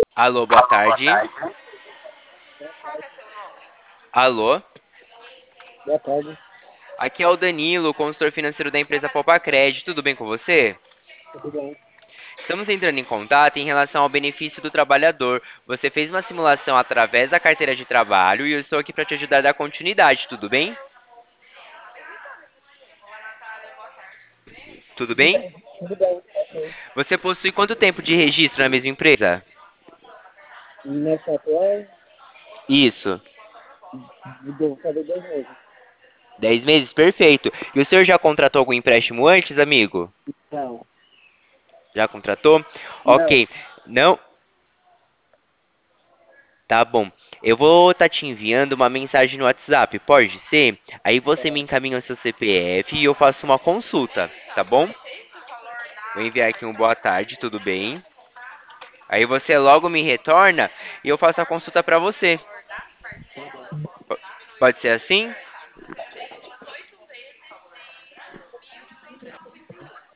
Alô, boa tarde. Alô, Boa tarde, aqui é o Danilo, consultor financeiro da empresa Popacred. Tudo bem com você? tudo bem? Estamos entrando em contato em relação ao benefício do trabalhador. Você fez uma simulação através da carteira de trabalho e eu estou aqui para te ajudar a dar continuidade, tudo bem? Tudo Tudo bem? bem, tudo bem, ok. Você possui quanto tempo de registro na mesma empresa? Nessa atual, Isso, devo fazer 2 meses. 10 meses, perfeito. E o senhor já contratou algum empréstimo antes, amigo? Não, Já contratou? não, Ok. Não? Tá bom. Eu vou estar te enviando uma mensagem no WhatsApp, pode ser? Aí você me tá, encaminha o seu CPF e eu faço uma consulta, tá bom? Vou enviar aqui um boa tarde, tudo bem? Aí você logo me retorna e eu faço a consulta pra você. tá bom. Pode ser assim?